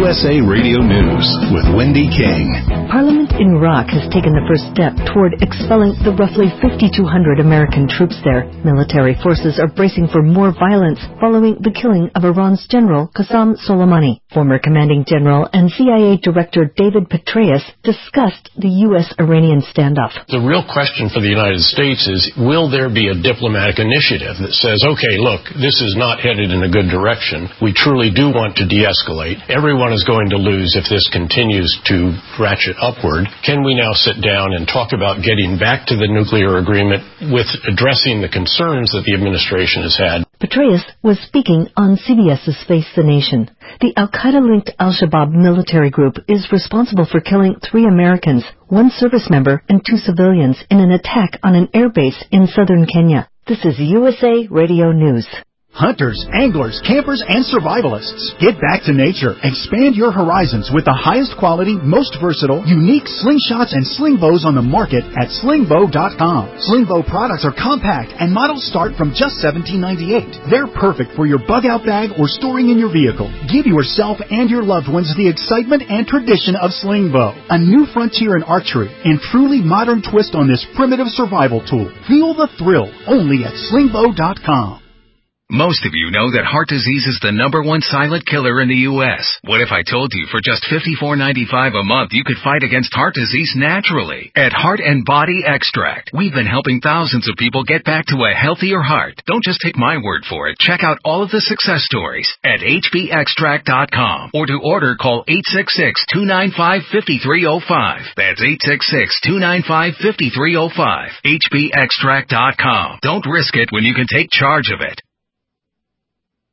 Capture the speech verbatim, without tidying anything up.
U S A Radio News with Wendy King. Parliament in Iraq has taken the first step toward expelling the roughly fifty-two hundred American troops there. Military forces are bracing for more violence following the killing of Iran's General Qasem Soleimani. Former commanding general and C I A Director David Petraeus discussed the U S-Iranian standoff. The real question for the United States is, will there be a diplomatic initiative that says, okay, look, this is not headed in a good direction. We truly do want to de-escalate. Everyone is going to lose if this continues to ratchet upward. Can we now sit down and talk about getting back to the nuclear agreement with addressing the concerns that the administration has had? Petraeus was speaking on C B S's Face the Nation. The Al-Qaeda-linked Al-Shabaab military group is responsible for killing three Americans, one service member, and two civilians in an attack on an airbase in southern Kenya. This is U S A Radio News. Hunters, anglers, campers, and survivalists. Get back to nature. Expand your horizons with the highest quality, most versatile, unique slingshots and sling bows on the market at sling bow dot com. Sling bow products are compact and models start from just seventeen ninety-eight. They're perfect for your bug out bag or storing in your vehicle. Give yourself and your loved ones the excitement and tradition of sling bow. A new frontier in archery and truly modern twist on this primitive survival tool. Feel the thrill only at sling bow dot com. Most of you know that heart disease is the number one silent killer in the U S What if I told you for just fifty-four ninety-five a month you could fight against heart disease naturally? At Heart and Body Extract, we've been helping thousands of people get back to a healthier heart. Don't just take my word for it. Check out all of the success stories at H B extract dot com, or to order, call eight six six, two nine five, five three zero five. That's eight six six, two nine five, five three zero five. H B extract dot com. Don't risk it when you can take charge of it.